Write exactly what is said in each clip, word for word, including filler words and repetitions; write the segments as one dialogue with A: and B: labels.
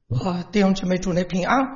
A: 啊，弟兄姊妹，主内平安。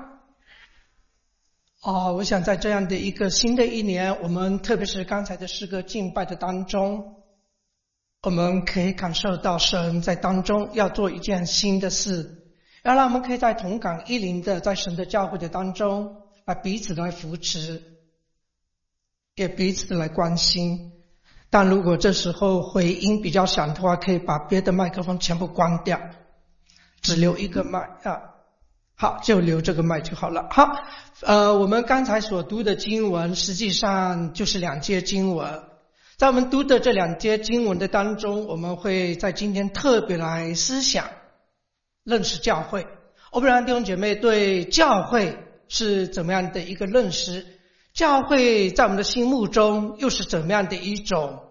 A: 啊，我想在这样的一个新的一年，我们特别是刚才的诗歌敬拜的当中，我们可以感受到神在当中要做一件新的事，要让我们可以在同感一灵的在神的教会的当中来彼此来扶持，也彼此的来关心。但如果这时候回音比较响的话，可以把别的麦克风全部关掉，只留一个麦啊。好，就留这个麦就好了。好，呃，我们刚才所读的经文实际上就是两节经文。在我们读的这两节经文的当中，我们会在今天特别来思想认识教会。我不知道弟兄姐妹对教会是怎么样的一个认识，教会在我们的心目中又是怎么样的一种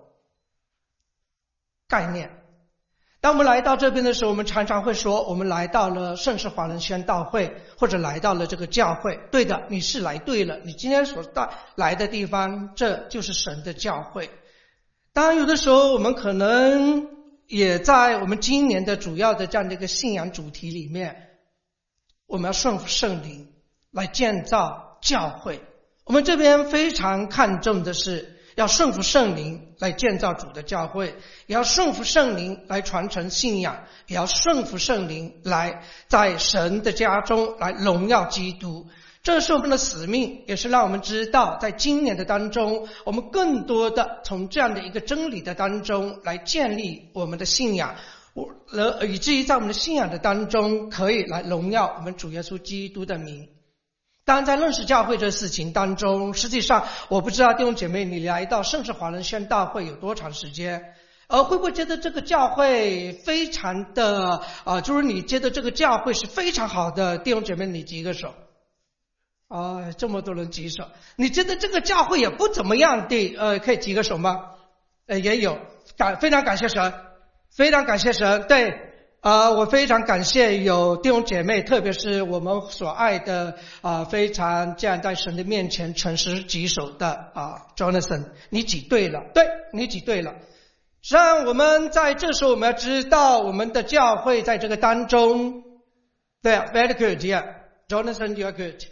A: 概念。当我们来到这边的时候，我们常常会说我们来到了圣世华人宣道会，或者来到了这个教会。对的，你是来对了，你今天所到来的地方，这就是神的教会。当然有的时候我们可能也在我们今年的主要的这样的一个信仰主题里面，我们要顺服圣灵来建造教会。我们这边非常看重的是要顺服圣灵来建造主的教会，也要顺服圣灵来传承信仰，也要顺服圣灵来在神的家中来荣耀基督。这是我们的使命，也是让我们知道在今年的当中，我们更多的从这样的一个真理的当中来建立我们的信仰，而以至于在我们的信仰的当中可以来荣耀我们主耶稣基督的名。当然在认识教会这事情当中，实际上我不知道弟兄姐妹你来到圣世华人宣道会有多长时间，而会不会觉得这个教会非常的啊、呃，就是你觉得这个教会是非常好的，弟兄姐妹你举个手。啊，这么多人举手，你觉得这个教会也不怎么样的，呃，可以举个手吗？呃，也有，感非常感谢神，非常感谢神，对，啊、呃，我非常感谢有弟兄姐妹，特别是我们所爱的啊、呃，非常这样在神的面前诚实举手的啊 ，Jonathan， 你举对了，对，你举对了。实际上我们在这时候我们要知道，我们的教会在这个当中，对啊 ，very good， yeah，Jonathan you are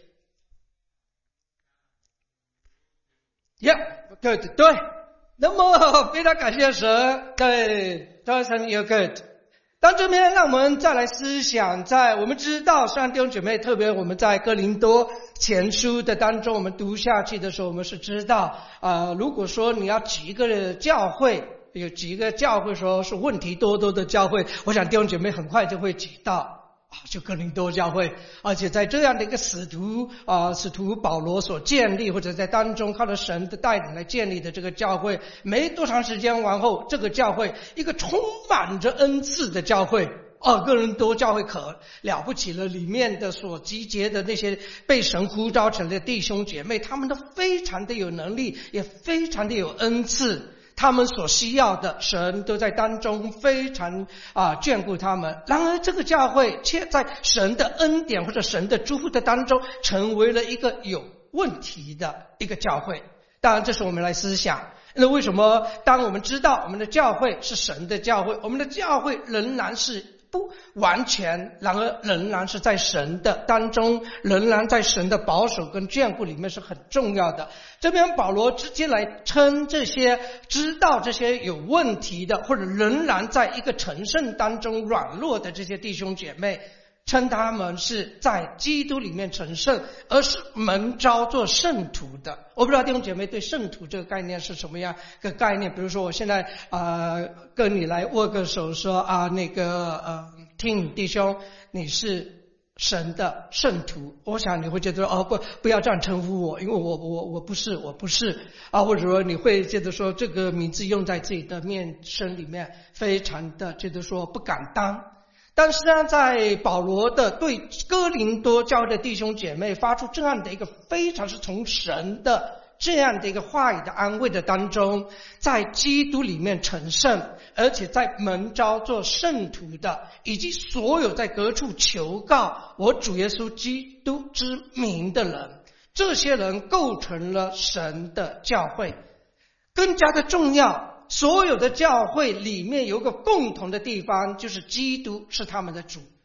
A: good。Yeah, good. 对，那么非常感谢神，对 Jonathan you're good。当这边让我们再来思想，在我们知道，虽然弟兄姐妹，特别我们在哥林多前书的当中，我们读下去的时候，我们是知道，呃，如果说你要举一个教会，有几个教会说是问题多多的教会，我想弟兄姐妹很快就会举到。啊，就哥林多教会，而且在这样的一个使徒啊，使徒保罗所建立，或者在当中靠着神的带领来建立的这个教会，没多长时间完后，这个教会一个充满着恩赐的教会，哦，哥林多教会可了不起了，里面的所集结的那些被神呼召成的弟兄姐妹，他们都非常的有能力，也非常的有恩赐。他们所需要的神都在当中非常啊眷顾他们。然而这个教会却在神的恩典或者神的祝福的当中成为了一个有问题的一个教会。当然这是我们来思想，那为什么当我们知道我们的教会是神的教会，我们的教会仍然是不完全，然而仍然是在神的当中，仍然在神的保守跟眷顾里面是很重要的。这边保罗直接来称这些知道这些有问题的，或者仍然在一个成圣当中软弱的这些弟兄姐妹，称他们是在基督里面成圣，而是蒙召做圣徒的。我不知道弟兄姐妹对圣徒这个概念是什么样的概念。比如说我现在啊、呃、跟你来握个手说啊那个呃听弟兄你是神的圣徒，我想你会觉得哦不不要这样称呼我，因为我我我不是我不是啊，或者说你会觉得说这个名字用在自己的面身里面非常的觉得说不敢当。但是呢，在保罗的对哥林多教会的弟兄姐妹发出这样的一个非常是从神的这样的一个话语的安慰的当中，在基督里面成圣，而且在蒙召做圣徒的，以及所有在各处求告我主耶稣基督之名的人，这些人构成了神的教会。更加的重要，所有的教会里面有个共同的地方，就是基督是他们的主。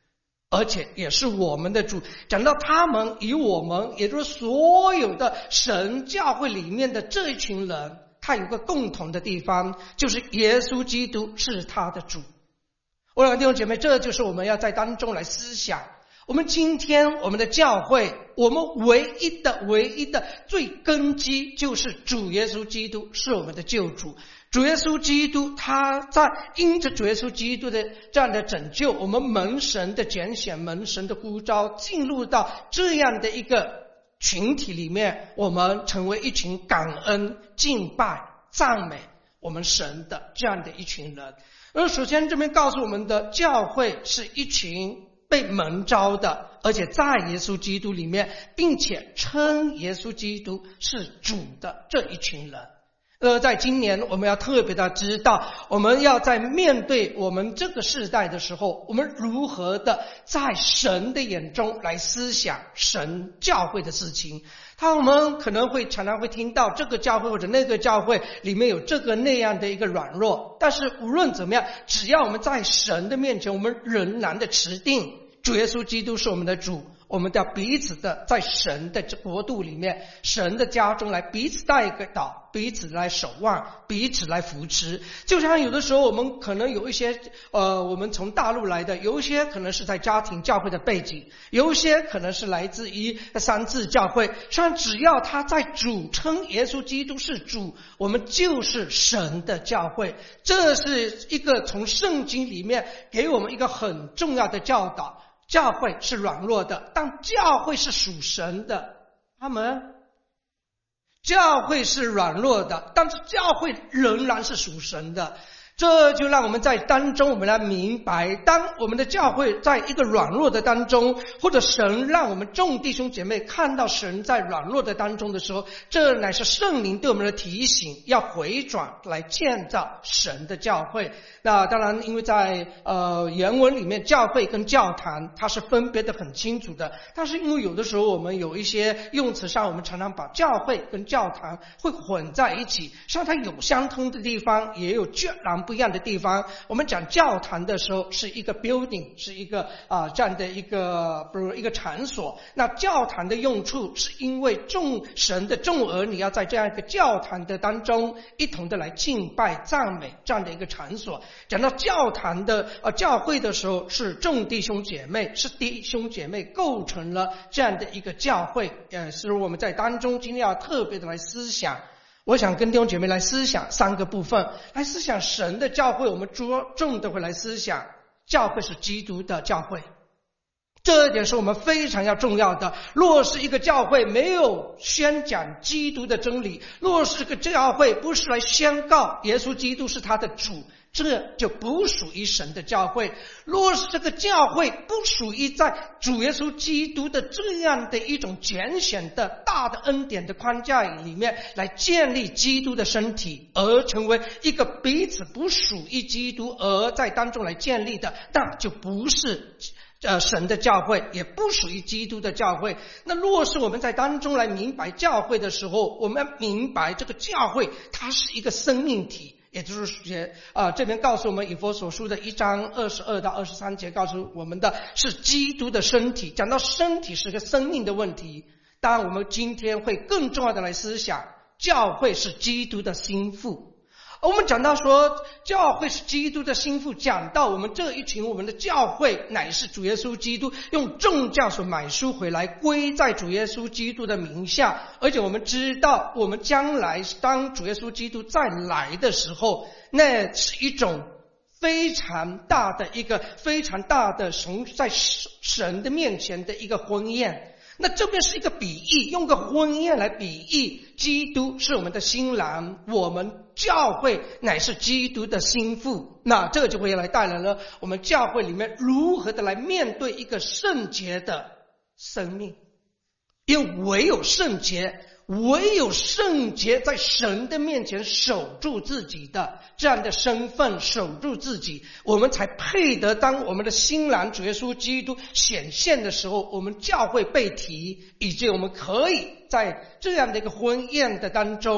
A: 而且也是我们的主。讲到他们与我们，也就是所有的神教会里面的这一群人，他有个共同的地方，就是耶稣基督是他的主。我的弟兄姐妹，这就是我们要在当中来思想。我们今天我们的教会，我们唯一的唯一的最根基就是主耶稣基督是我们的救主。主耶稣基督他在因着主耶稣基督的这样的拯救，我们蒙神的拣选，蒙神的呼召，进入到这样的一个群体里面，我们成为一群感恩、敬拜、赞美我们神的这样的一群人。而首先这边告诉我们的，教会是一群被蒙召的，而且在耶稣基督里面，并且称耶稣基督是主的这一群人。呃，在今年我们要特别的知道，我们要在面对我们这个世代的时候，我们如何的在神的眼中来思想神教会的事情。他我们可能会常常会听到这个教会或者那个教会里面有这个那样的一个软弱，但是无论怎么样，只要我们在神的面前，我们仍然的持定主耶稣基督是我们的主，我们要彼此的在神的国度里面，神的家中来彼此带导，彼此来守望，彼此来扶持。就像有的时候我们可能有一些呃，我们从大陆来的，有一些可能是在家庭教会的背景，有一些可能是来自于三自教会。实际上只要他在主称耶稣基督是主，我们就是神的教会。这是一个从圣经里面给我们一个很重要的教导。教会是软弱的，但教会是属神的。阿们。教会是软弱的，但是教会仍然是属神的。这就让我们在当中我们来明白，当我们的教会在一个软弱的当中，或者神让我们众弟兄姐妹看到神在软弱的当中的时候，这乃是圣灵对我们的提醒，要回转来建造神的教会。那当然因为在呃原文里面教会跟教堂它是分别的很清楚的，但是因为有的时候我们有一些用词上，我们常常把教会跟教堂会混在一起，像它有相通的地方，也有截然不一样的地方。我们讲教堂的时候是一个 building， 是一个啊、呃、这样的一个比如一个场所。那教堂的用处是因为众神的众儿女要在这样一个教堂的当中一同的来敬拜赞美这样的一个场所。讲到教堂的呃教会的时候，是众弟兄姐妹，是弟兄姐妹构成了这样的一个教会。呃，是我们在当中今天要特别的来思想。我想跟弟兄姐妹来思想三个部分，来思想神的教会。我们着重的会来思想教会是基督的教会，这一点是我们非常要重要的。若是一个教会没有宣讲基督的真理，若是个教会不是来宣告耶稣基督是他的主，这就不属于神的教会。若是这个教会不属于在主耶稣基督的这样的一种拣选的大的恩典的框架里面来建立基督的身体，而成为一个彼此不属于基督而在当中来建立的，那就不是呃，神的教会，也不属于基督的教会。那若是我们在当中来明白教会的时候，我们要明白这个教会它是一个生命体，也就是啊、呃，这边告诉我们以弗所书的一章二十二到二十三节告诉我们的是基督的身体。讲到身体是个生命的问题，当然我们今天会更重要的来思想教会是基督的心腹。我们讲到说教会是基督的心腹，讲到我们这一群我们的教会乃是主耶稣基督用重价所买赎回来，归在主耶稣基督的名下。而且我们知道我们将来当主耶稣基督再来的时候，那是一种非常大的一个非常大的神在神的面前的一个婚宴。那这边是一个比喻，用个婚宴来比喻基督是我们的新郎，我们教会乃是基督的心腹。那这就会来带来了我们教会里面如何的来面对一个圣洁的生命。因为唯有圣洁，唯有圣洁在神的面前守住自己的这样的身份，守住自己，我们才配得当我们的新郎主耶稣基督显现的时候，我们教会被提，以及我们可以在这样的一个婚宴的当中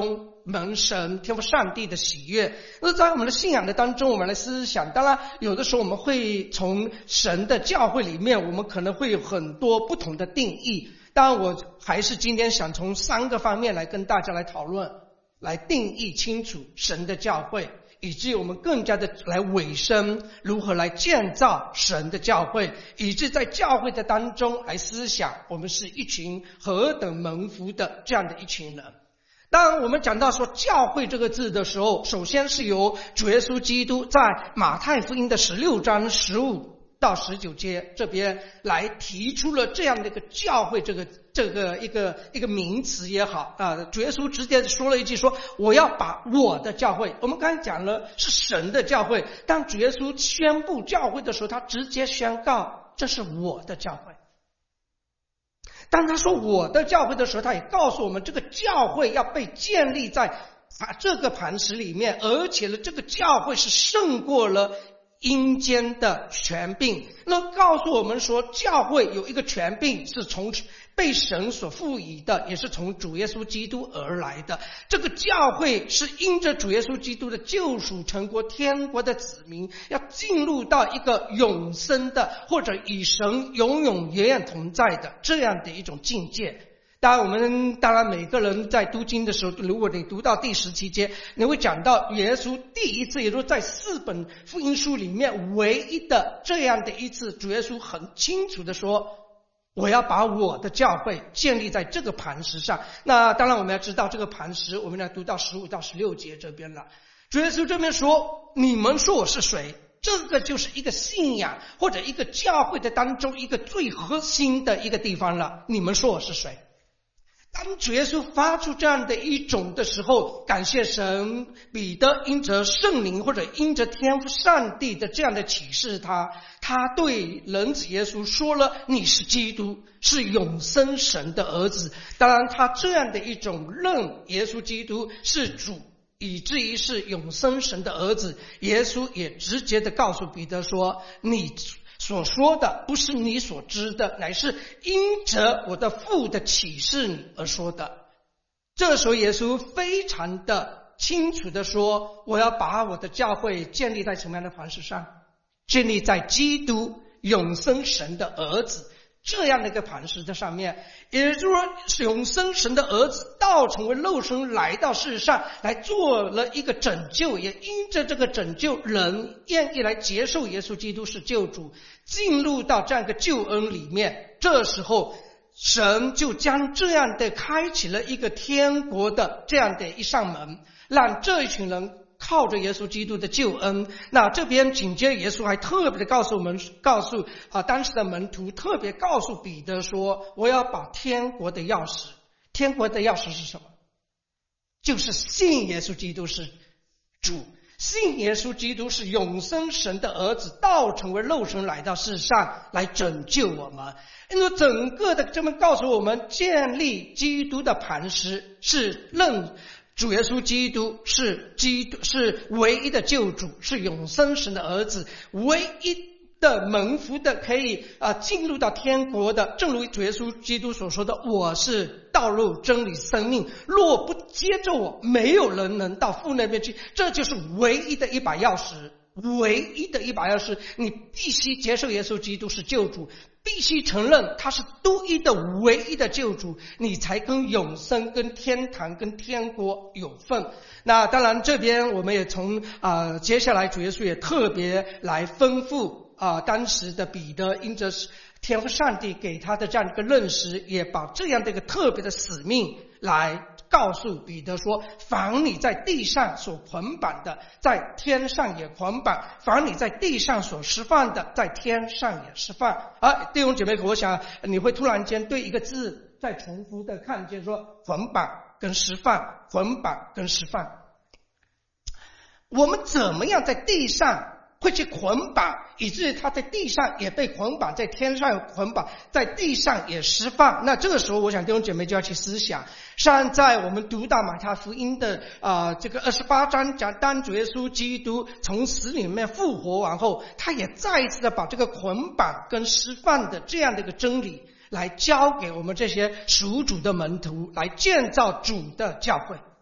A: 蒙神天父上帝的喜悦。那在我们的信仰的当中，我们来思想，当然有的时候我们会从神的教会里面，我们可能会有很多不同的定义。当然我还是今天想从三个方面来跟大家来讨论，来定义清楚神的教会，以至于我们更加的来委身如何来建造神的教会，以致在教会的当中来思想我们是一群何等蒙福的这样的一群人。当我们讲到说教会这个字的时候，首先是由主耶稣基督在马太福音的十六章十五到十九节这边来提出了这样的一个教会这个这个一个一个名词也好啊，主耶稣直接说了一句说我要把我的教会，我们刚才讲了是神的教会，当主耶稣宣布教会的时候，他直接宣告这是我的教会。当他说我的教会的时候，他也告诉我们这个教会要被建立在这个磐石里面，而且呢这个教会是胜过了阴间的权柄。那告诉我们说教会有一个权柄是从被神所赋予的，也是从主耶稣基督而来的。这个教会是因着主耶稣基督的救赎成国天国的子民，要进入到一个永生的，或者与神永永远远同在的这样的一种境界。当然我们当然每个人在读经的时候，如果你读到第十七节，你会讲到耶稣第一次，也就是在四本福音书里面唯一的这样的一次，主耶稣很清楚的说我要把我的教会建立在这个磐石上。那当然我们要知道这个磐石，我们要读到十五到十六节这边了。主耶稣这边说你们说我是谁，这个就是一个信仰或者一个教会的当中一个最核心的一个地方了。你们说我是谁？当主耶稣发出这样的一种的时候，感谢神，彼得因着圣灵或者因着天父上帝的这样的启示，他他对人子耶稣说了你是基督，是永生神的儿子。当然他这样的一种认耶稣基督是主，以至于是永生神的儿子，耶稣也直接的告诉彼得说你所说的不是你所知的，乃是因着我的父的启示你而说的。这时候耶稣非常的清楚的说，我要把我的教会建立在什么样的磐石上？建立在基督永生神的儿子这样的一个磐石的上面。也就是说永生神的儿子道成为肉身来到世上，来做了一个拯救，也因着这个拯救，人愿意来接受耶稣基督是救主，进入到这样一个救恩里面。这时候神就将这样的开启了一个天国的这样的一扇门，让这一群人靠着耶稣基督的救恩。那这边紧接着耶稣还特别的告诉我们，告诉啊当时的门徒，特别告诉彼得说，我要把天国的钥匙，天国的钥匙是什么？就是信耶稣基督是主，信耶稣基督是永生神的儿子，道成为肉身来到世上来拯救我们。因为整个的这么告诉我们，建立基督的磐石是认主耶稣基督是基督，是唯一的救主，是永生神的儿子，唯一的蒙福的可以啊、呃、进入到天国的。正如主耶稣基督所说的，我是道路真理生命，若不接着我，没有人能到父那边去。这就是唯一的一把钥匙，唯一的一把钥匙。你必须接受耶稣基督是救主，必须承认他是独一的唯一的救主，你才跟永生跟天堂跟天国有份。那当然这边我们也从啊、呃、接下来主耶稣也特别来吩咐啊、呃、当时的彼得，因着天父上帝给他的这样一个认识，也把这样的一个特别的使命来告诉彼得说，凡你在地上所捆绑的，在天上也捆绑；凡你在地上所释放的，在天上也释放。啊，弟兄姐妹，我想你会突然间对一个字再重复的看见，说捆绑跟释放，捆绑跟释放。我们怎么样在地上会去捆绑，以至于他在地上也被捆绑，在天上捆绑，在地上也释放。那这个时候我想弟兄姐妹就要去思想，像在我们读到马太福音的啊、呃、这个二十八章，讲当主耶稣基督从死里面复活完后，他也再一次的把这个捆绑跟释放的这样的一个真理来教给我们这些属主的门徒，来建造主的教会。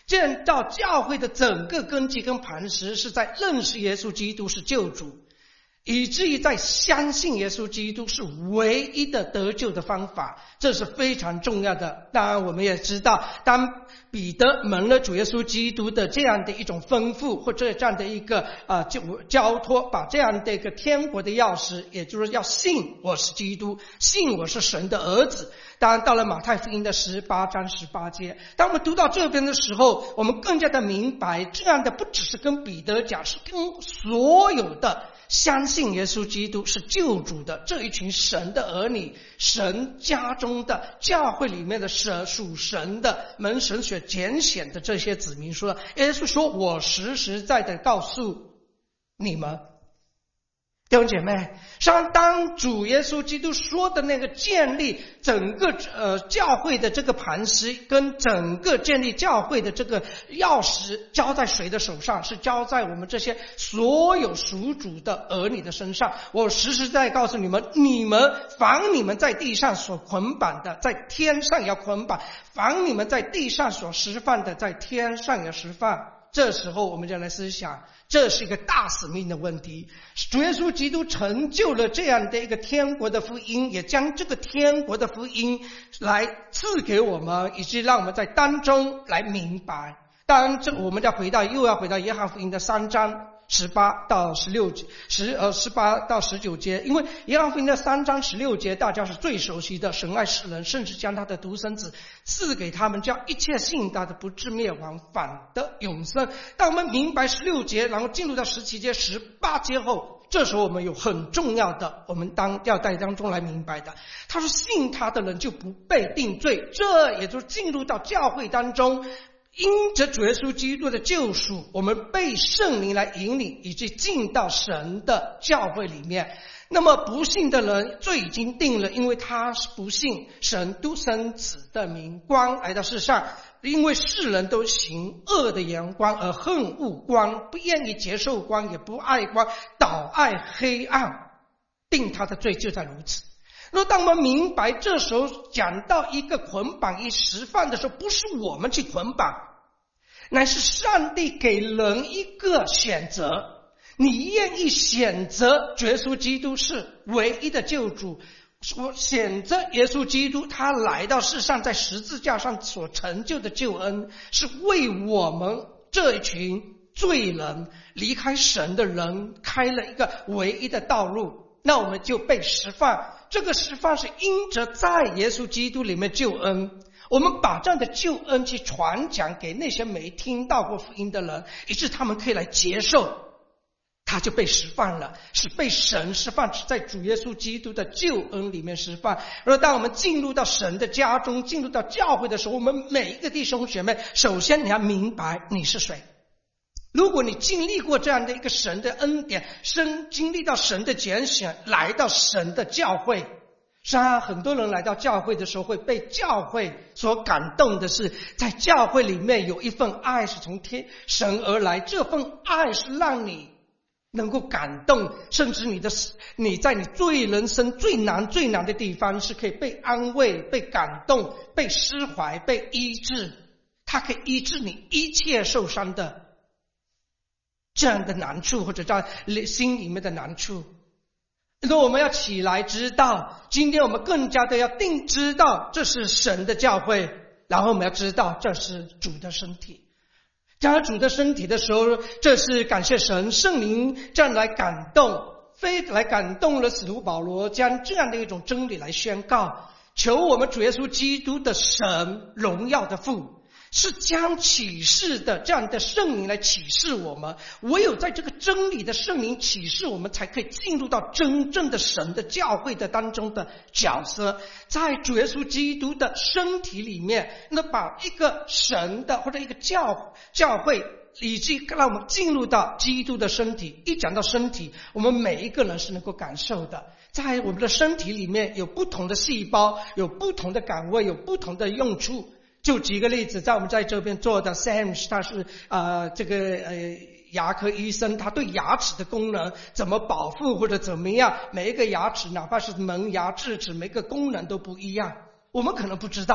A: 建造教会的整个根基跟磐石是在认识耶稣基督是救主，以至于在相信耶稣基督是唯一的得救的方法，这是非常重要的。当然我们也知道，当彼得蒙了主耶稣基督的这样的一种吩咐，或者这样的一个呃交托，把这样的一个天国的钥匙，也就是要信我是基督，信我是神的儿子。当然到了马太福音的十八章十八节，当我们读到这边的时候，我们更加的明白，这样的不只是跟彼得讲，是跟所有的相信耶稣基督是救主的这一群神的儿女，神家中的教会里面的神属神的门神所拣选的这些子民说，耶稣说，我实实在在告诉你们，弟兄姐妹，像当主耶稣基督说的那个建立整个呃教会的这个磐石，跟整个建立教会的这个钥匙交在谁的手上？是交在我们这些所有属主的儿女的身上。我实实在在告诉你们，你们凡你们在地上所捆绑的，在天上也要捆绑；凡你们在地上所释放的，在天上也要释放。这时候我们就来思想，这是一个大使命的问题。主耶稣基督成就了这样的一个天国的福音，也将这个天国的福音来赐给我们，以及让我们在当中来明白。当然这我们要回到又要回到约翰福音的三章十八到十六节，十呃十八到十九节，因为约翰福音的三章十六节大家是最熟悉的，神爱世人，甚至将他的独生子赐给他们，叫一切信他的不至灭亡，反得永生。当我们明白十六节，然后进入到十七节、十八节后，这时候我们有很重要的，我们当要在当中来明白的，他说信他的人就不被定罪，这也就是进入到教会当中。因着主耶稣基督的救赎，我们被圣灵来引领，以及进到神的教会里面。那么不信的人罪已经定了，因为他是不信神独生子的名光来到世上，因为世人都行恶的眼光而恨恶光，不愿意接受光，也不爱光，倒爱黑暗，定他的罪就在如此。那当我们明白这时候讲到一个捆绑一释放的时候，不是我们去捆绑，乃是上帝给人一个选择，你愿意选择耶稣基督是唯一的救主，我选择耶稣基督他来到世上，在十字架上所成就的救恩，是为我们这一群罪人离开神的人开了一个唯一的道路，那我们就被释放。这个释放是因着在耶稣基督里面救恩，我们把这样的救恩去传讲给那些没听到过福音的人，以致他们可以来接受，他就被释放了，是被神释放，是在主耶稣基督的救恩里面释放。而当我们进入到神的家中，进入到教会的时候，我们每一个弟兄姐妹，首先你要明白你是谁。如果你经历过这样的一个神的恩典，生经历到神的拣选，来到神的教会，虽然很多人来到教会的时候会被教会所感动的是，在教会里面有一份爱是从天神而来，这份爱是让你能够感动，甚至你的你在你最人生最难最难的地方是可以被安慰、被感动、被释怀、被医治，它可以医治你一切受伤的这样的难处，或者在心里面的难处。那我们要起来知道，今天我们更加的要定知道这是神的教会，然后我们要知道这是主的身体。讲到主的身体的时候，这是感谢神，圣灵这样来感动，非来感动了使徒保罗，将这样的一种真理来宣告，求我们主耶稣基督的神荣耀的父是将启示的这样的圣灵来启示我们，唯有在这个真理的圣灵启示我们，才可以进入到真正的神的教会的当中的角色，在主耶稣基督的身体里面，那把一个神的或者一个教教会以及让我们进入到基督的身体。一讲到身体，我们每一个人是能够感受的，在我们的身体里面有不同的细胞，有不同的岗位，有不同的用处。就举个例子，在我们在这边做的 Sam， 他是呃这个呃牙科医生，他对牙齿的功能怎么保护或者怎么样，每一个牙齿哪怕是门牙智齿，每个功能都不一样，我们可能不知道，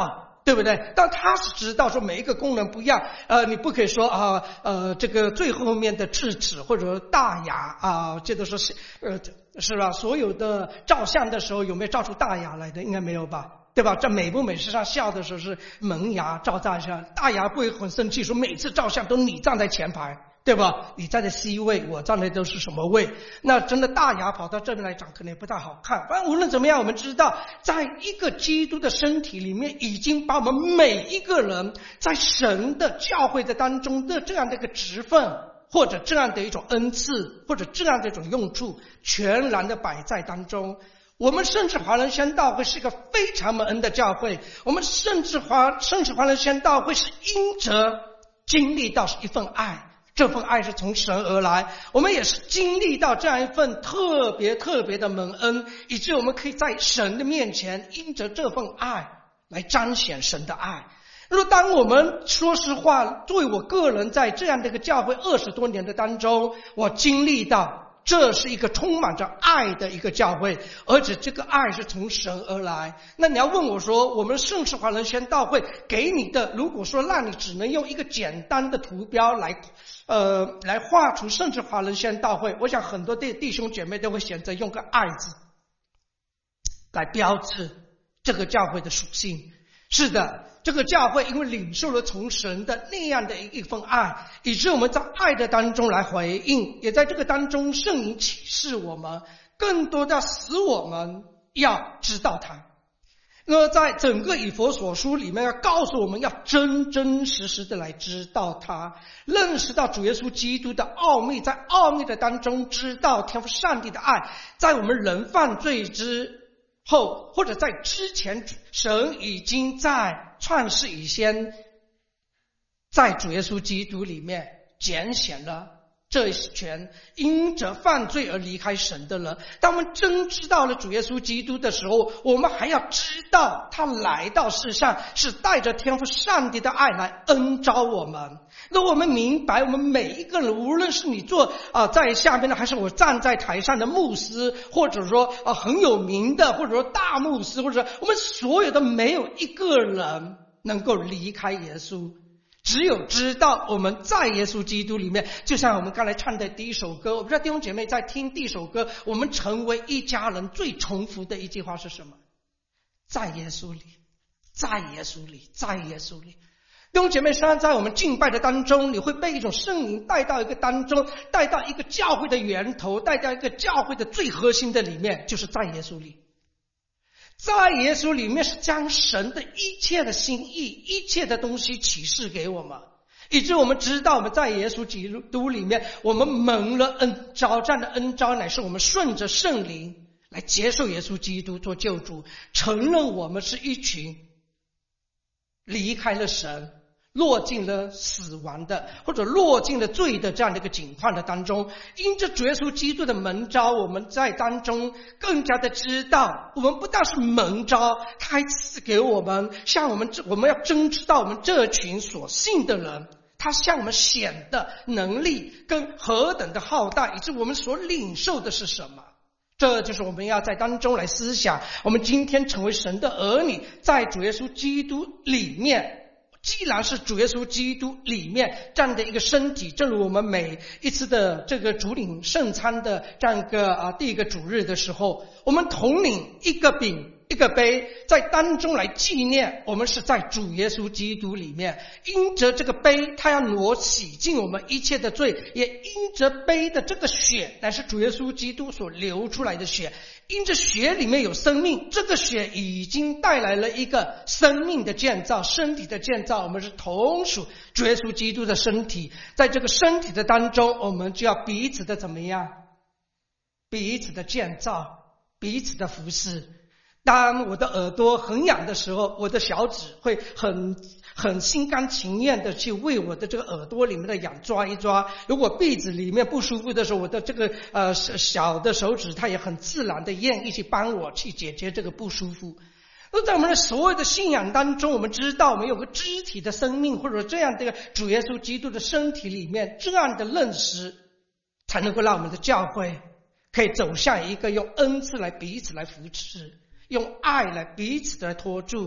A: 对不对？但他是知道说每一个功能不一样，呃，你不可以说啊，呃，这个最后面的智齿或者说大牙啊，这都说是呃，是吧？所有的照相的时候有没有照出大牙来的？应该没有吧？对吧？这美不美？实际上笑的时候是门牙照大相，大牙不会很生气，说每次照相都你站在前排。对吧？你站在 C 位，我站的都是什么位？那真的大牙跑到这边来讲，可能也不太好看。反正无论怎么样，我们知道，在一个基督的身体里面，已经把我们每一个人在神的教会的当中的这样的一个职分，或者这样的一种恩赐，或者这样的一种用处，全然的摆在当中。我们甚至华人宣道会是一个非常蒙恩的教会，我们甚至华甚至华人宣道会是因着经历到一份爱。这份爱是从神而来，我们也是经历到这样一份特别特别的蒙恩，以致我们可以在神的面前因着这份爱来彰显神的爱。如果当我们说实话，作为我个人在这样的一个教会二十多年的当中，我经历到这是一个充满着爱的一个教会，而且这个爱是从神而来。那你要问我说，我们圣世华人宣道会给你的，如果说让你只能用一个简单的图标来呃来画出圣世华人宣道会，我想很多弟弟兄姐妹都会选择用个爱字来标志这个教会的属性。是的，这个教会因为领受了从神的那样的一份爱，以致我们在爱的当中来回应，也在这个当中圣灵启示我们，更多的使我们要知道他。那么在整个以弗所书里面要告诉我们，要真真实实的来知道他，认识到主耶稣基督的奥秘，在奥秘的当中知道天父上帝的爱，在我们人犯罪之后，或者在之前，神已经在创世以前，在主耶稣基督里面拣选了这一群因着犯罪而离开神的人。当我们真知道了主耶稣基督的时候，我们还要知道他来到世上是带着天父上帝的爱来恩召我们。如果我们明白，我们每一个人，无论是你做啊、呃、在下面的，还是我站在台上的牧师，或者说啊、呃、很有名的，或者说大牧师，或者说我们所有的，没有一个人能够离开耶稣。只有知道我们在耶稣基督里面，就像我们刚才唱的第一首歌，我不知道弟兄姐妹在听第一首歌，我们成为一家人最重复的一句话是什么？在耶稣里，在耶稣里，在耶稣里。弟兄姐妹，实际上在我们敬拜的当中，你会被一种圣灵带到一个当中，带到一个教会的源头，带到一个教会的最核心的里面，就是在耶稣里。在耶稣里面是将神的一切的心意，一切的东西启示给我们，以致我们知道我们在耶稣基督里面，我们蒙了恩召，这样的恩召乃是我们顺着圣灵来接受耶稣基督做救主，承认我们是一群离开了神，落进了死亡的，或者落进了罪的这样的一个境况的当中。因着主耶稣基督的蒙召，我们在当中更加的知道，我们不但是蒙召，他还赐给我们，像我们我们要真知道我们这群所信的人，他向我们显的能力跟何等的浩大，以致我们所领受的是什么。这就是我们要在当中来思想，我们今天成为神的儿女，在主耶稣基督里面，既然是主耶稣基督里面这样的一个身体，正如我们每一次的这个主领圣餐的这样一个啊第一个主日的时候，我们同领一个饼一个杯，在当中来纪念我们是在主耶稣基督里面。因着这个杯，他要挪洗净我们一切的罪，也因着杯的这个血乃是主耶稣基督所流出来的血，因着血里面有生命，这个血已经带来了一个生命的建造，身体的建造。我们是同属主耶稣基督的身体，在这个身体的当中，我们就要彼此的怎么样？彼此的建造，彼此的服侍。当我的耳朵很痒的时候，我的小指会很很心甘情愿的去为我的这个耳朵里面的痒抓一抓。如果鼻子里面不舒服的时候，我的这个呃小的手指它也很自然的愿意去帮我去解决这个不舒服。那在我们的所有的信仰当中，我们知道我们有个肢体的生命，或者这样的主耶稣基督的身体里面，这样的认识才能够让我们的教会可以走向一个用恩赐来彼此来扶持，用爱来彼此来托住。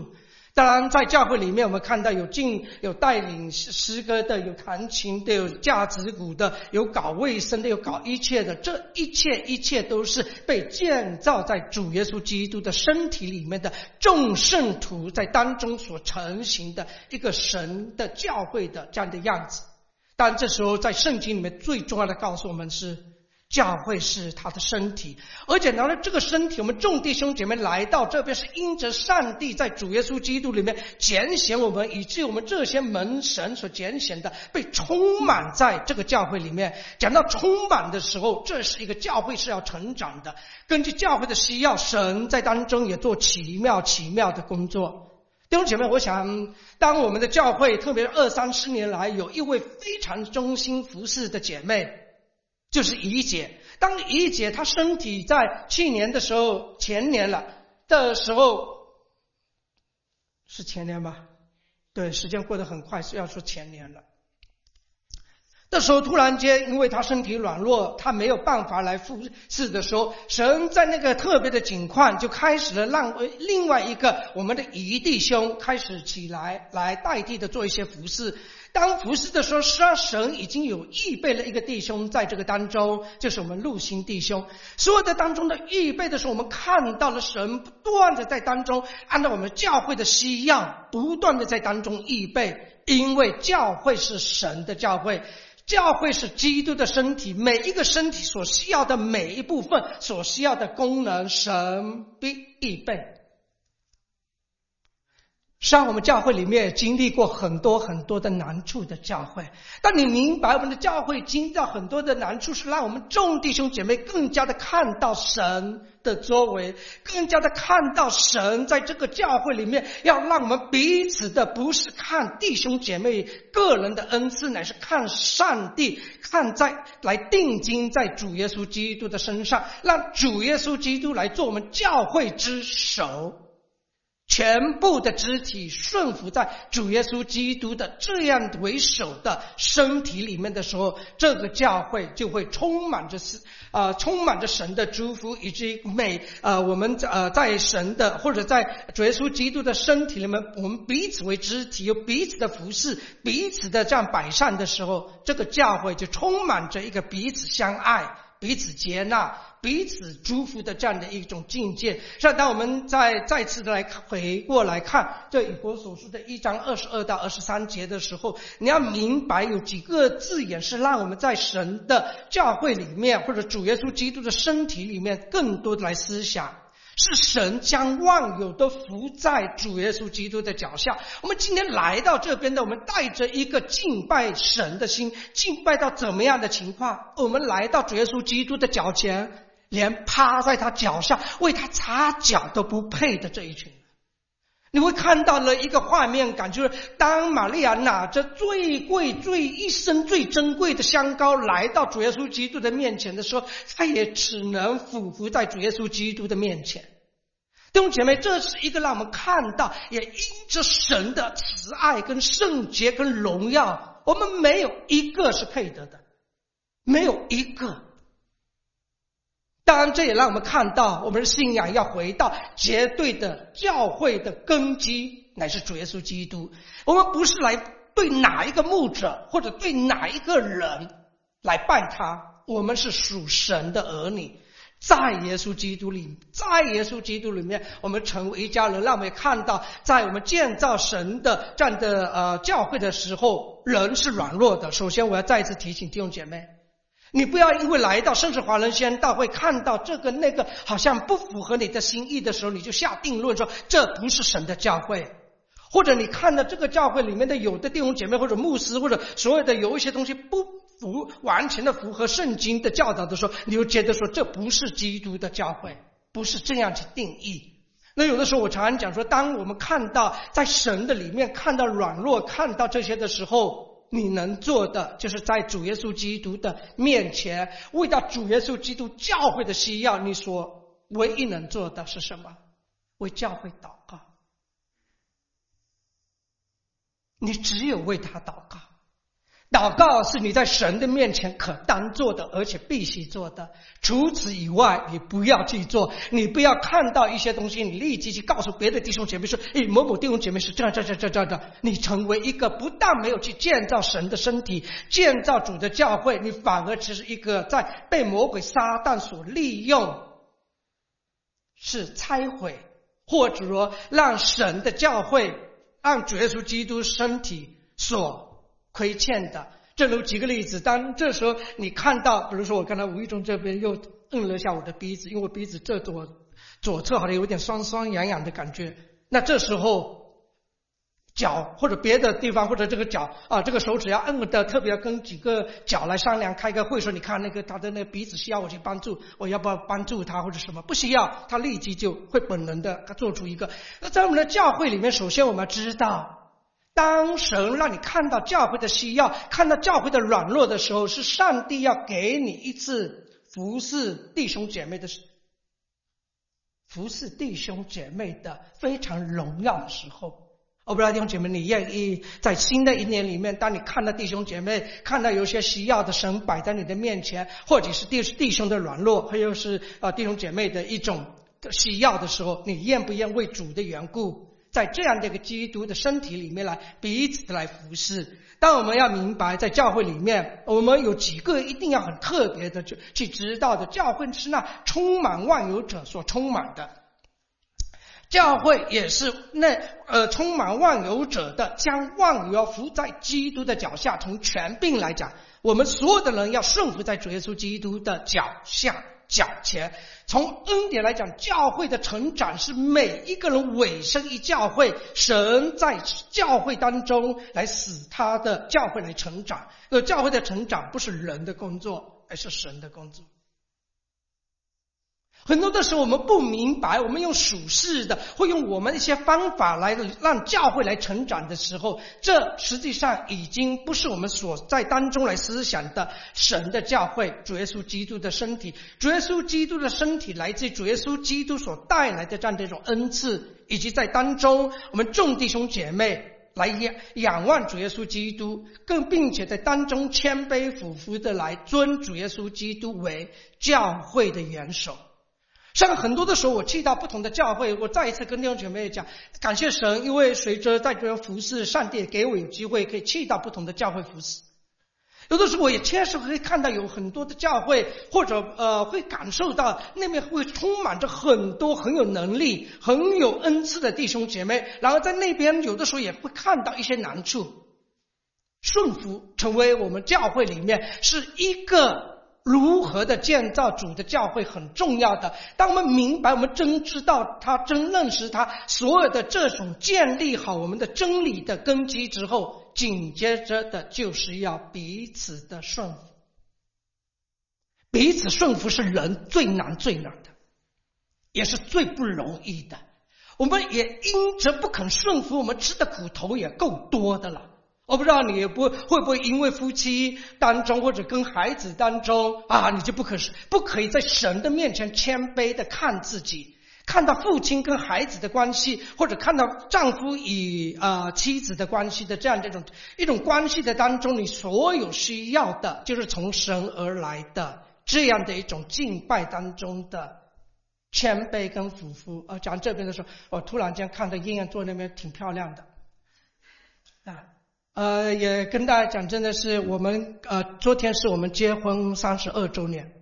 A: 当然在教会里面，我们看到有进有带领诗歌的，有弹琴的，有架子鼓的，有搞卫生的，有搞一切的，这一切一切都是被建造在主耶稣基督的身体里面的众圣徒在当中所成型的一个神的教会的这样的样子。但这时候在圣经里面最重要的告诉我们是，教会是他的身体，而且拿了这个身体，我们众弟兄姐妹来到这边，是因着上帝在主耶稣基督里面拣选我们，以至于我们这些门神所拣选的被充满在这个教会里面。讲到充满的时候，这是一个教会是要成长的，根据教会的需要，神在当中也做奇妙奇妙的工作。弟兄姐妹，我想当我们的教会特别二三十年来有一位非常忠心服侍的姐妹，就是怡姐。当怡姐她身体在去年的时候，前年了的时候，是前年吧？对，时间过得很快，是要说前年了。那时候突然间，因为他身体软弱，他没有办法来服侍的时候，神在那个特别的境况，就开始了让另外一个我们的姨弟兄开始起来，来代替的做一些服侍。当服侍的时候，实际上神已经有预备了一个弟兄在这个当中，就是我们陆星弟兄。所有的当中的预备的时候，我们看到了神不断的在当中按照我们教会的需要，不断的在当中预备，因为教会是神的教会。教会是基督的身体，每一个身体所需要的每一部分，所需要的功能，神必预备。像我们教会里面经历过很多很多的难处的教会，但你明白我们的教会经历到很多的难处，是让我们众弟兄姐妹更加的看到神的作为，更加的看到神在这个教会里面要让我们彼此的不是看弟兄姐妹个人的恩赐，乃是看上帝，看在来定睛在主耶稣基督的身上，让主耶稣基督来做我们教会之首，全部的肢体顺服在主耶稣基督的这样为首的身体里面的时候，这个教会就会充满着呃充满着神的祝福，以至于每呃我们呃在神的或者在主耶稣基督的身体里面，我们彼此为肢体，有彼此的服侍，彼此的这样摆上的时候，这个教会就充满着一个彼此相爱、彼此接纳、彼此祝福的这样的一种境界。像当我们再再次的来回过来看这以弗所书的一章二十二到二十三节的时候，你要明白有几个字眼是让我们在神的教会里面，或者主耶稣基督的身体里面更多的来思想。是神将万有都伏在主耶稣基督的脚下。我们今天来到这边的，我们带着一个敬拜神的心，敬拜到怎么样的情况？我们来到主耶稣基督的脚前，连趴在他脚下为他擦脚都不配的这一群人。你会看到了一个画面感，就是当玛利亚拿着最贵最一生最珍贵的香膏来到主耶稣基督的面前的时候，他也只能俯伏在主耶稣基督的面前。弟兄姐妹，这是一个让我们看到，也因着神的慈爱跟圣洁跟荣耀，我们没有一个是配得的，没有一个。当然这也让我们看到，我们的信仰要回到绝对的教会的根基，乃是主耶稣基督。我们不是来对哪一个牧者或者对哪一个人来拜他，我们是属神的儿女，在耶稣基督里，在耶稣基督里面，我们成为一家人。让我们看到，在我们建造神的这样的呃教会的时候，人是软弱的。首先我要再一次提醒弟兄姐妹，你不要因为来到圣使华人宣道会看到这个那个好像不符合你的心意的时候，你就下定论说这不是神的教会。或者你看到这个教会里面的有的弟兄姐妹或者牧师或者所有的有一些东西不符完全的符合圣经的教导的时候，你就觉得说这不是基督的教会，不是这样去定义。那有的时候我常常讲说，当我们看到在神的里面看到软弱，看到这些的时候，你能做的就是在主耶稣基督的面前，为到主耶稣基督教会的需要，你所唯一能做的是什么？为教会祷告。你只有为他祷告。 祷告是你在神的面前可当做的，而且必须做的。除此以外，你不要去做。你不要看到一些东西，你立即去告诉别的弟兄姐妹说：“诶，某某弟兄姐妹是这样、这样、这样、这样的。”你成为一个不但没有去建造神的身体、建造主的教会，你反而只是一个在被魔鬼撒旦所利用，是拆毁，或者说让神的教会、让主耶稣基督身体所亏欠的。正如举个例子，当这时候你看到，比如说我刚才无意中这边又摁了一下我的鼻子，因为我鼻子这左左侧好像有点酸酸痒痒的感觉，那这时候脚或者别的地方或者这个脚啊，这个手指要摁的特别，跟几个脚来商量开个会，说你看那个他的那个鼻子需要我去帮助，我要不要帮助他或者什么？不需要，他立即就会本能的做出一个。那在我们的教会里面，首先我们要知道，当神让你看到教会的需要，看到教会的软弱的时候，是上帝要给你一次服侍弟兄姐妹的服侍弟兄姐妹的非常荣耀的时候。我不知道弟兄姐妹，你愿意在新的一年里面，当你看到弟兄姐妹，看到有些需要的神摆在你的面前，或者是弟弟兄的软弱，或者是呃弟兄姐妹的一种需要的时候，你愿不愿为主的缘故，在这样的一个基督的身体里面来彼此来服侍？但我们要明白，在教会里面，我们有几个一定要很特别的去去知道的，教会是那充满万有者所充满的。教会也是那呃充满万有者的，将万有要服在基督的脚下。从权柄来讲，我们所有的人要顺服在主耶稣基督的脚下脚前。从恩典来讲，教会的成长是每一个人委身于教会，神在教会当中来使他的教会来成长。而教会的成长不是人的工作，而是神的工作。很多的时候我们不明白，我们用属世的会用我们一些方法来让教会来成长的时候，这实际上已经不是我们所在当中来思想的神的教会，主耶稣基督的身体。主耶稣基督的身体来自主耶稣基督所带来的这样的一种恩赐，以及在当中我们众弟兄姐妹来仰仰望主耶稣基督，更并且在当中谦卑俯伏的来尊主耶稣基督为教会的元首。像很多的时候我去到不同的教会，我再一次跟弟兄姐妹讲，感谢神，因为随着在这边服侍，上帝也给我有机会可以去到不同的教会服侍。有的时候我也确实会看到有很多的教会，或者呃会感受到那边会充满着很多很有能力很有恩赐的弟兄姐妹，然后在那边有的时候也会看到一些难处。顺服成为我们教会里面是一个如何的建造主的教会很重要的。当我们明白，我们真知道他，真认识他，所有的这种建立好我们的真理的根基之后，紧接着的就是要彼此的顺服。彼此顺服是人最难最难的，也是最不容易的。我们也因着不肯顺服，我们吃的苦头也够多的了。我不知道你不会不会因为夫妻当中或者跟孩子当中啊，你就不可不可以在神的面前谦卑的看自己，看到父亲跟孩子的关系，或者看到丈夫与呃妻子的关系的这样这种一种关系的当中，你所有需要的就是从神而来的这样的一种敬拜当中的谦卑跟俯伏。而讲这边的时候，我突然间看到燕燕坐那边挺漂亮的啊。呃，也跟大家讲，真的是我们呃，昨天是我们结婚三十二周年。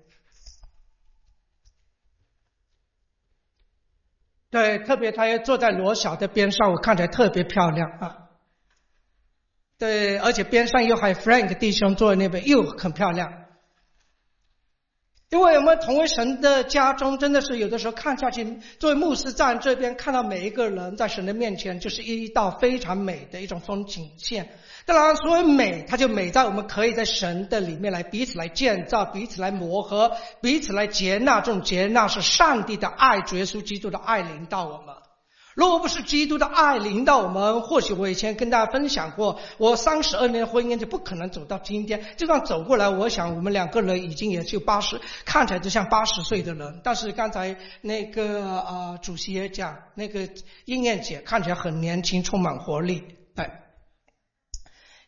A: 对，特别她也坐在罗小的边上，我看起来特别漂亮啊。对，而且边上又还 Frank 弟兄坐在那边，又很漂亮。因为我们同为神的家中，真的是有的时候看下去，作为牧师站这边，看到每一个人在神的面前，就是一道非常美的一种风景线。当然，所谓美，它就美在我们可以在神的里面来彼此来建造，彼此来磨合，彼此来接纳。这种接纳是上帝的爱，主耶稣基督的爱临到我们。如果不是基督的爱临到我们，或许我以前跟大家分享过，我三十二年的婚姻就不可能走到今天。就算走过来，我想我们两个人已经也就八十，看起来就像八十岁的人。但是刚才那个呃主席也讲，那个燕燕姐看起来很年轻，充满活力。哎，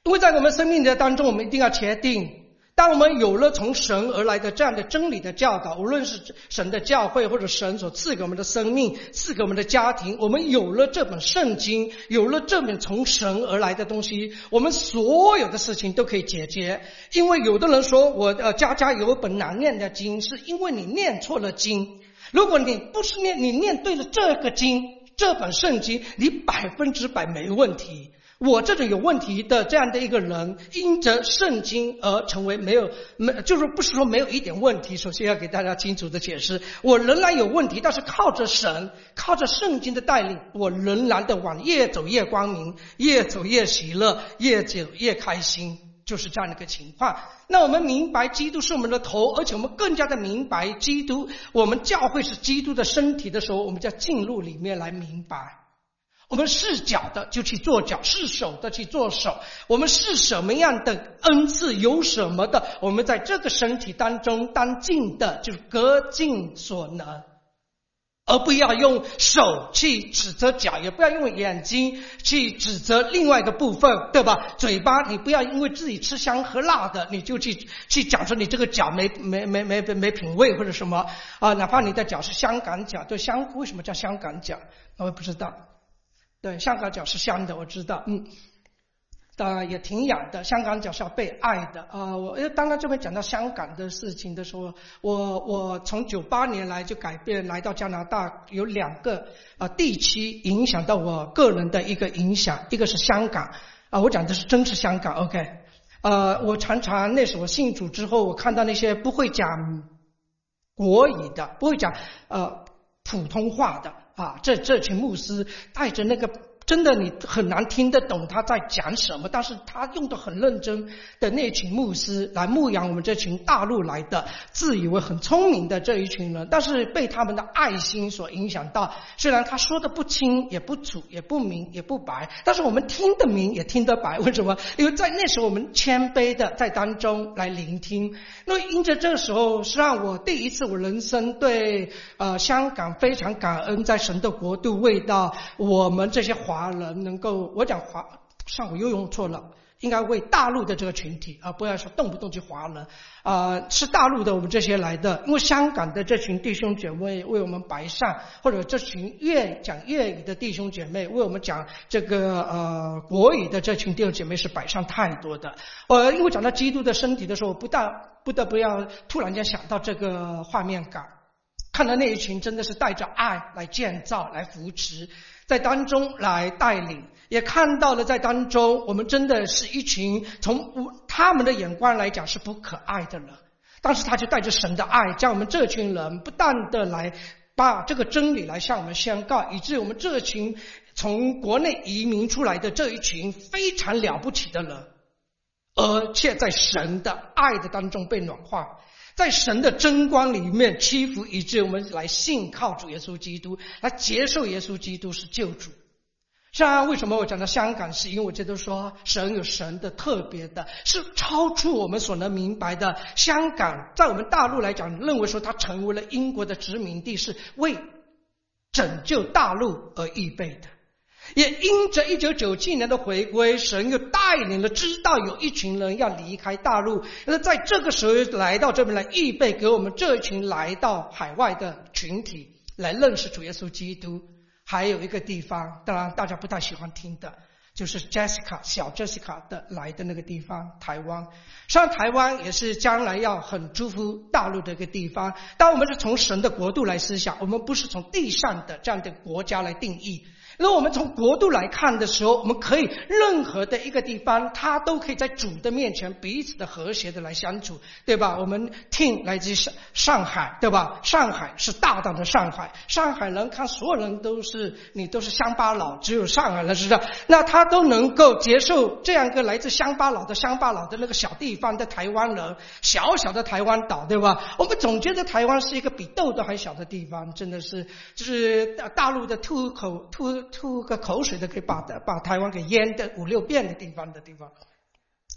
A: 因为在我们生命的当中，我们一定要确定，当我们有了从神而来的这样的真理的教导，无论是神的教会或者神所赐给我们的生命，赐给我们的家庭，我们有了这本圣经，有了这本从神而来的东西，我们所有的事情都可以解决。因为有的人说我呃家家有本难念的经，是因为你念错了经。如果你不是念，你念对了这个经，这本圣经，你百分之百没问题。我这种有问题的这样的一个人，因着圣经而成为没有没，就是不是说没有一点问题。首先要给大家清楚的解释，我仍然有问题，但是靠着神，靠着圣经的带领，我仍然的往越走越光明，越走越喜乐，越走越开心，就是这样的一个情况。那我们明白基督是我们的头，而且我们更加的明白基督，我们教会是基督的身体的时候，我们就要进入里面来明白。我们是脚的就去做脚，是手的去做手，我们是什么样的恩赐，有什么的，我们在这个身体当中当尽的，就是各尽所能，而不要用手去指责脚，也不要用眼睛去指责另外一个部分，对吧？嘴巴你不要因为自己吃香喝辣的，你就去去讲说你这个脚没没没没没品味或者什么啊，哪怕你的脚是香港脚，对，香为什么叫香港脚？我也不知道。对，香港脚是香的，我知道，嗯，当然也挺痒的。香港脚是要被爱的啊、呃！我当然这边讲到香港的事情的时候，我我从九八年来就改变，来到加拿大，有两个啊、呃、地区影响到我个人的一个影响，一个是香港啊、呃，我讲的是真是香港 ，OK， 呃，我常常那时候我信主之后，我看到那些不会讲国语的，不会讲呃普通话的。啊，这这群牧师带着那个真的你很难听得懂他在讲什么，但是他用得很认真的那群牧师来牧养我们这群大陆来的自以为很聪明的这一群人，但是被他们的爱心所影响到，虽然他说的不清也不楚也不明也不白，但是我们听得明也听得白。为什么？因为在那时候我们谦卑的在当中来聆听。那因着这个时候是让我第一次我人生对呃香港非常感恩，在神的国度为到我们这些华人能够，我讲华上我又用错了，应该为大陆的这个群体啊，不要说动不动就华人啊、呃，是大陆的我们这些来的，因为香港的这群弟兄姐妹为我们摆上，或者这群粤讲粤语的弟兄姐妹为我们讲这个呃国语的这群弟兄姐妹是摆上太多的。呃，因为讲到基督的身体的时候，不但不得不要突然间想到这个画面感，看到那一群真的是带着爱来建造来扶持，在当中来带领，也看到了在当中我们真的是一群从他们的眼光来讲是不可爱的人，但是他就带着神的爱将我们这群人不断的来把这个真理来向我们宣告，以致我们这群从国内移民出来的这一群非常了不起的人，而且在神的爱的当中被暖化，在神的真光里面屈服，以致我们来信靠主耶稣基督，来接受耶稣基督是救主。像为什么我讲到香港，是因为我觉得说神有神的特别的，是超出我们所能明白的。香港在我们大陆来讲，认为说它成为了英国的殖民地，是为拯救大陆而预备的。也因着一九九七年的回归，神又带领了知道有一群人要离开大陆，那在这个时候来到这边来预备给我们这群来到海外的群体来认识主耶稣基督。还有一个地方，当然大家不太喜欢听的，就是 Jessica 小 Jessica 的来的那个地方，台湾。实际上台湾也是将来要很祝福大陆的一个地方。当我们是从神的国度来思想，我们不是从地上的这样的国家来定义。如果我们从国度来看的时候，我们可以任何的一个地方，它都可以在主的面前彼此的和谐的来相处，对吧？我们听来自上上海，对吧？上海是大大的上海，上海人看所有人都是你都是乡巴佬，只有上海人是这样，那他都能够接受这样一个来自乡巴佬的乡巴佬的那个小地方的台湾人，小小的台湾岛，对吧？我们总觉得台湾是一个比豆豆还小的地方，真的是就是大陆的吐口吐吐个口水都可以把把台湾给淹的五六遍的地方的地方。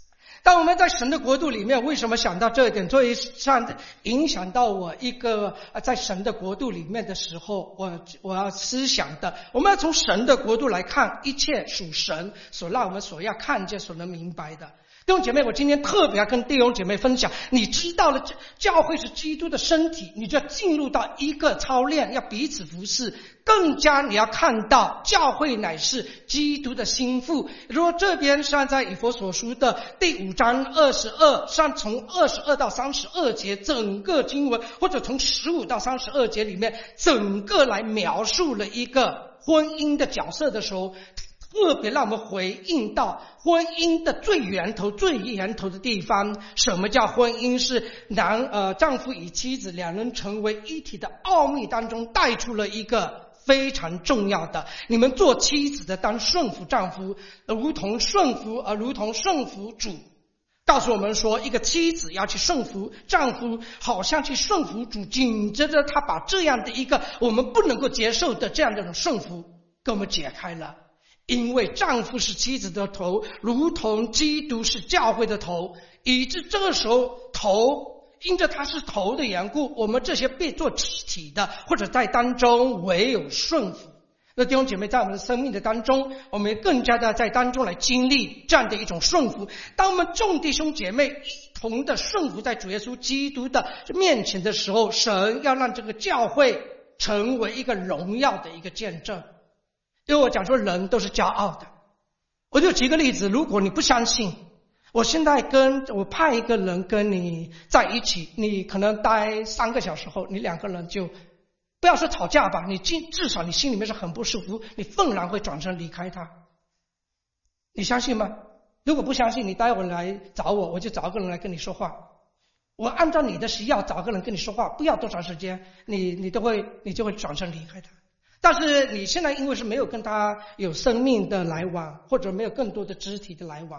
A: 当我们在神的国度里面，为什么想到这一点？作为上影响到我一个在神的国度里面的时候，我我要思想的，我们要从神的国度来看一切属神所让我们所要看见、所能明白的。弟兄姐妹，我今天特别要跟弟兄姐妹分享，你知道了教会是基督的身体，你就要进入到一个操练，要彼此服侍，更加你要看到教会乃是基督的心腹。如果这边上在以弗所书的第五章二十二，上从二十二到三十二节整个经文，或者从十五到三十二节里面整个来描述了一个婚姻的角色的时候，特别让我们回应到婚姻的最源头、最源头的地方。什么叫婚姻？是男呃丈夫与妻子两人成为一体的奥秘当中带出了一个非常重要的：你们做妻子的当顺服丈夫，如同顺服而、呃、如同顺服主。告诉我们说，一个妻子要去顺服丈夫，好像去顺服主，紧接着他把这样的一个我们不能够接受的这样的一种顺服给我们解开了。因为丈夫是妻子的头，如同基督是教会的头，以致这个时候头因着他是头的缘故，我们这些被做肢体的或者在当中唯有顺服。那弟兄姐妹，在我们的生命的当中，我们更加的在当中来经历这样的一种顺服。当我们众弟兄姐妹一同的顺服在主耶稣基督的面前的时候，神要让这个教会成为一个荣耀的一个见证。因为我讲说人都是骄傲的，我就举个例子，如果你不相信，我现在跟我派一个人跟你在一起，你可能待三个小时后，你两个人就不要说吵架吧，你至少你心里面是很不舒服，你愤然会转身离开他。你相信吗？如果不相信，你待会来找我，我就找个人来跟你说话。我按照你的需要找个人跟你说话，不要多长时间，你你都会你就会转身离开他。但是你现在因为是没有跟他有生命的来往，或者没有更多的肢体的来往，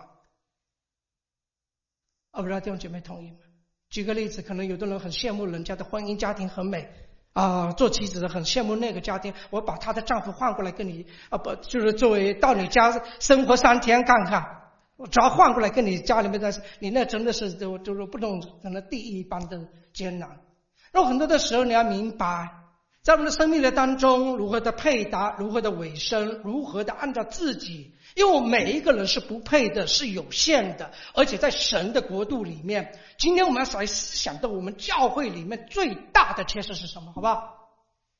A: 我不知道弟兄姐妹同意吗？举个例子，可能有的人很羡慕人家的婚姻家庭很美啊、呃，做妻子的很羡慕那个家庭，我把她的丈夫换过来跟你啊，不就是作为到你家生活三天看看，我只要换过来跟你家里面的，你那真的是就就是不懂可能地狱一般的艰难。然后很多的时候你要明白，在我们的生命的当中，如何的配搭，如何的委身，如何的按照自己，因为我每一个人是不配的，是有限的，而且在神的国度里面，今天我们要来思想到我们教会里面最大的缺失是什么，好不好？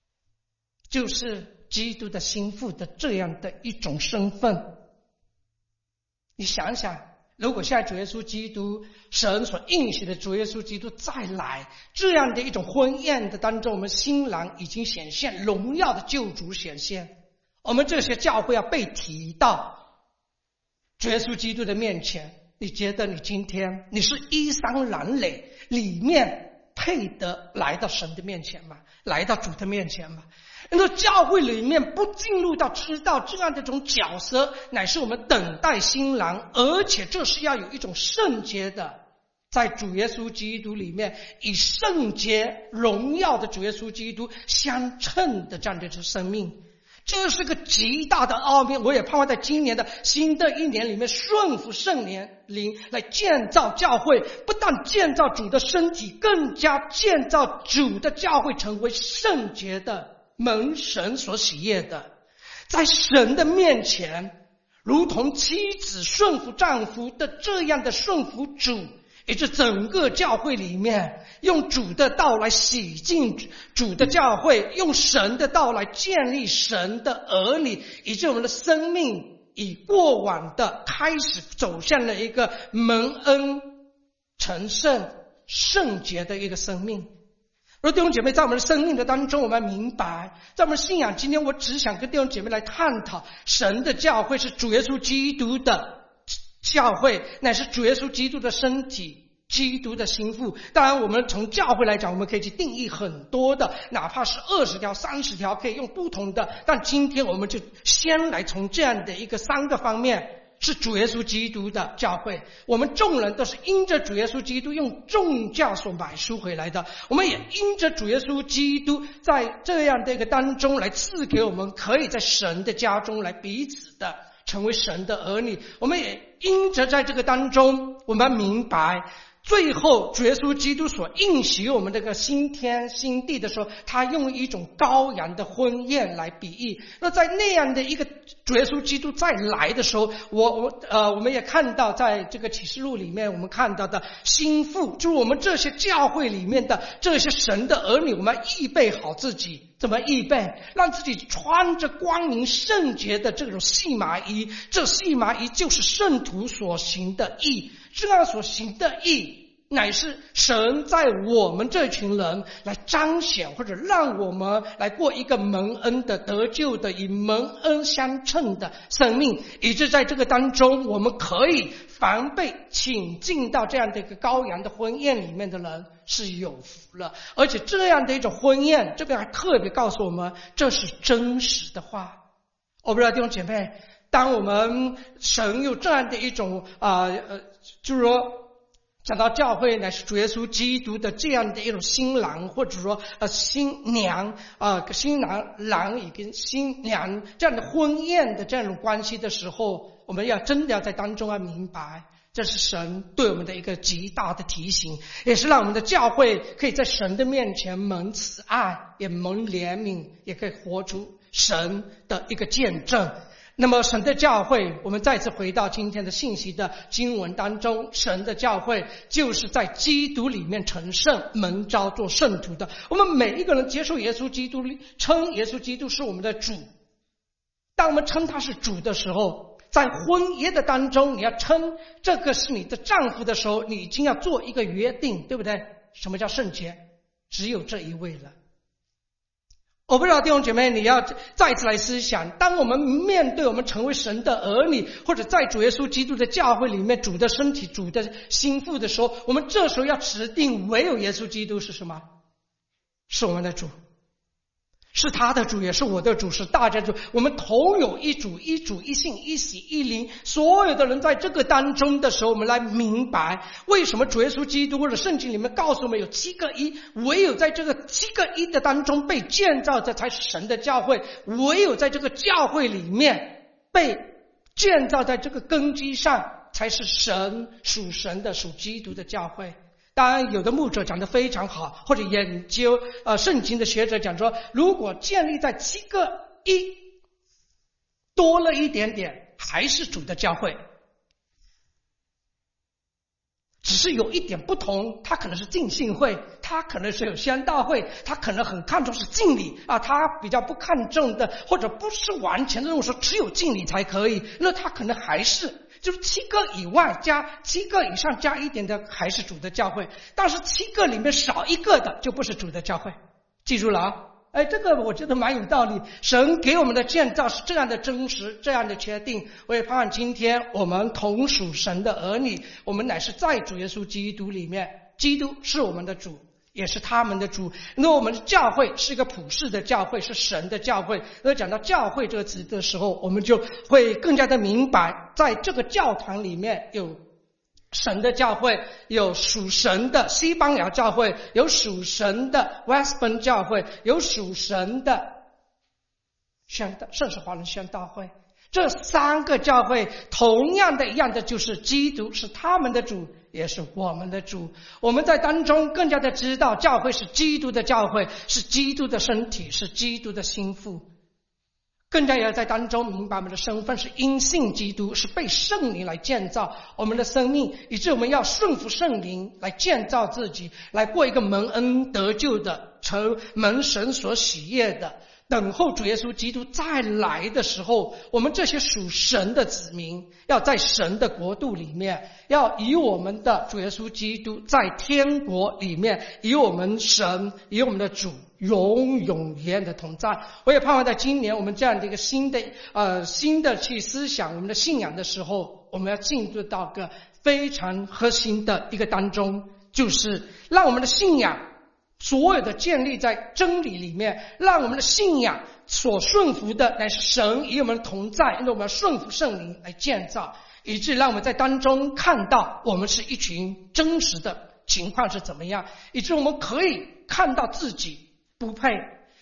A: 就是基督的心腹的这样的一种身份。你想想，如果现在主耶稣基督神所应许的主耶稣基督再来，这样的一种婚宴的当中，我们新郎已经显现，荣耀的救主显现，我们这些教会要被提到主耶稣基督的面前，你觉得你今天你是衣裳褴褛里面配得来到神的面前吗？来到主的面前吗？因为教会里面不进入到知道这样的一种角色，乃是我们等待新郎，而且这是要有一种圣洁的，在主耶稣基督里面以圣洁荣耀的主耶稣基督相称的这样的一种生命。这是个极大的奥秘，我也盼望在今年的新的一年里面顺服圣灵灵来建造教会，不但建造主的身体，更加建造主的教会成为圣洁的，蒙神所喜悦的，在神的面前如同妻子顺服丈夫的这样的顺服主，也是整个教会里面用主的道来洗净主的教会，用神的道来建立神的儿女，以致我们的生命以过往的开始走向了一个蒙恩成圣圣洁的一个生命。而弟兄姐妹，在我们的生命的当中，我们要明白，在我们信仰今天，我只想跟弟兄姐妹来探讨，神的教会是主耶稣基督的教会，乃是主耶稣基督的身体，基督的心腹。当然我们从教会来讲，我们可以去定义很多的，哪怕是二十条三十条，可以用不同的，但今天我们就先来从这样的一个三个方面，是主耶稣基督的教会。我们众人都是因着主耶稣基督用重价所买赎回来的，我们也因着主耶稣基督在这样的一个当中来赐给我们，可以在神的家中来彼此的成为神的儿女。我们也因着在这个当中，我们明白最后主耶稣基督所应许我们这个新天新地的时候，他用一种羔羊的婚宴来比喻。那在那样的一个主耶稣基督再来的时候，我我呃我们也看到在这个启示录里面，我们看到的心腹，就是我们这些教会里面的这些神的儿女，我们要预备好自己。怎么预备？让自己穿着光明圣洁的这种细麻衣，这细麻衣就是圣徒所行的义，这样所行的义乃是神在我们这群人来彰显，或者让我们来过一个蒙恩的得救的以蒙恩相称的生命，以致在这个当中我们可以防备请进到这样的一个羔羊的婚宴里面的人是有福了。而且这样的一种婚宴，这边还特别告诉我们这是真实的话。我不知道弟兄姐妹，当我们神有这样的一种啊呃就是说讲到教会乃是主耶稣基督的这样的一种新郎，或者说呃新娘啊、呃、新郎郎与跟新娘这样的婚宴的这样一种关系的时候，我们要真的要在当中要明白，这是神对我们的一个极大的提醒，也是让我们的教会可以在神的面前蒙慈爱，也蒙怜悯，也可以活出神的一个见证。那么神的教会，我们再次回到今天的信息的经文当中，神的教会就是在基督里面成圣，蒙召做圣徒的。我们每一个人接受耶稣基督，称耶稣基督是我们的主。当我们称他是主的时候，在婚约的当中，你要称这个是你的丈夫的时候，你已经要做一个约定，对不对？什么叫圣洁？只有这一位了。我不知道弟兄姐妹，你要再次来思想，当我们面对我们成为神的儿女，或者在主耶稣基督的教会里面主的身体主的心腹的时候，我们这时候要指定唯有耶稣基督是什么？是我们的主，是他的主，也是我的主，是大家的主。我们同有一主，一主一信一喜一灵。所有的人在这个当中的时候，我们来明白为什么主耶稣基督或者圣经里面告诉我们有七个一，唯有在这个七个一的当中被建造，这才是神的教会。唯有在这个教会里面被建造在这个根基上，才是神属神的属基督的教会。当然有的牧者讲得非常好，或者研究呃圣经的学者讲说，如果建立在七个一多了一点点，还是主的教会，只是有一点不同，他可能是浸信会，他可能是有宣道会，他可能很看重是敬礼啊，他比较不看重的，或者不是完全的认为说只有敬礼才可以，那他可能还是就是七个以外加七个以上加一点的还是主的教会，但是七个里面少一个的就不是主的教会。记住了啊！哎，这个我觉得蛮有道理。神给我们的建造是这样的真实，这样的确定。我也盼望今天我们同属神的儿女，我们乃是在主耶稣基督里面，基督是我们的主，也是他们的主。那我们的教会是一个普世的教会，是神的教会。那讲到教会这个词的时候，我们就会更加的明白，在这个教堂里面有神的教会，有属神的西班牙教会，有属神的 Westburn 教会，有属神的宣道圣使华人宣道会。这三个教会同样的一样的就是基督是他们的主，也是我们的主。我们在当中更加的知道，教会是基督的教会，是基督的身体，是基督的心腹。更加也要在当中明白我们的身份是因信基督，是被圣灵来建造我们的生命，以致我们要顺服圣灵来建造自己，来过一个蒙恩得救的，成蒙神所喜悦的，等候主耶稣基督再来的时候，我们这些属神的子民要在神的国度里面，要以我们的主耶稣基督在天国里面，以我们神，以我们的主永永远远的同在。我也盼望在今年我们这样的一个新的呃新的去思想我们的信仰的时候，我们要进入到个非常核心的一个当中，就是让我们的信仰所有的建立在真理里面，让我们的信仰所顺服的乃是神与我们同在，因为我们要顺服圣灵来建造，以致让我们在当中看到我们是一群真实的情况是怎么样，以致我们可以看到自己不配，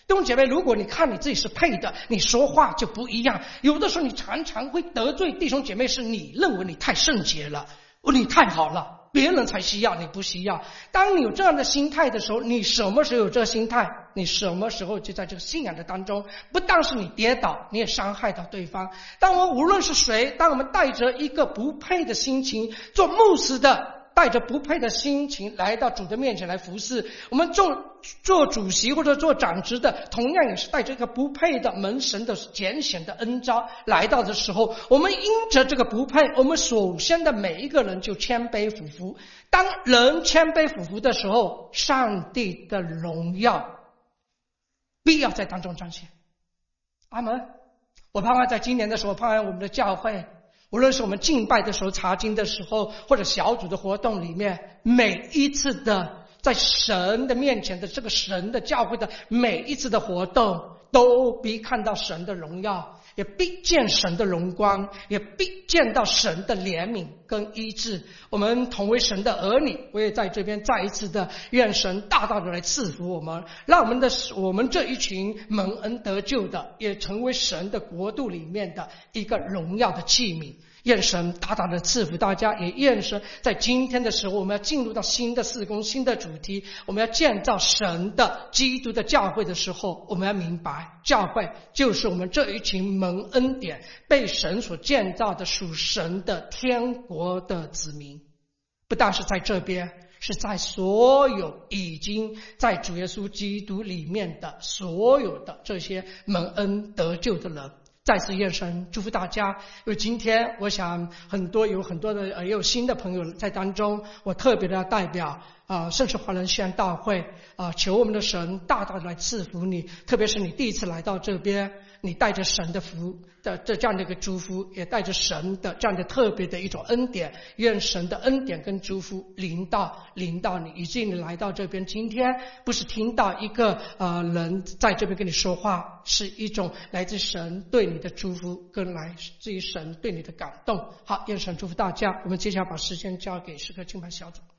A: 弟兄姐妹，如果你看你自己是配的，你说话就不一样。有的时候你常常会得罪弟兄姐妹，是你认为你太圣洁了，你太好了，别人才需要，你不需要。当你有这样的心态的时候，你什么时候有这个心态，你什么时候就在这个信仰的当中，不但是你跌倒，你也伤害到对方。当我们无论是谁，当我们带着一个不配的心情，做牧师的带着不配的心情来到主的面前来服侍，我们做做主席或者做长职的，同样也是带着一个不配的门神的拣选的恩召来到的时候，我们因着这个不配，我们首先的每一个人就谦卑俯伏。当人谦卑俯伏的时候，上帝的荣耀必要在当中彰显。阿们。我盼望在今年的时候，盼望我们的教会，无论是我们敬拜的时候、查经的时候，或者小组的活动里面，每一次的在神的面前的这个神的教会的每一次的活动，都必看到神的荣耀，也必见神的荣光，也必见到神的怜悯跟医治。我们同为神的儿女，我也在这边再一次的愿神大大的来赐福我们，让我们的我们这一群蒙恩得救的，也成为神的国度里面的一个荣耀的器皿。愿神大大的赐福大家，也愿神在今天的时候，我们要进入到新的事工、新的主题，我们要建造神的基督的教会的时候，我们要明白，教会就是我们这一群蒙恩典、被神所建造的属神的天国的子民，不但是在这边，是在所有已经在主耶稣基督里面的所有的这些蒙恩得救的人。再次愿神祝福大家，因为今天我想很多有很多的呃也有新的朋友在当中，我特别的代表啊圣使华人宣道会啊、呃、求我们的神大大的来赐福你，特别是你第一次来到这边，你带着神的福的这这样的一个祝福，也带着神的这样的特别的一种恩典，愿神的恩典跟祝福临到临到你，以至于你来到这边，今天不是听到一个呃人在这边跟你说话，是一种来自神对你的祝福，跟来自于神对你的感动。好，愿神祝福大家。我们接下来把时间交给诗歌敬拜小组。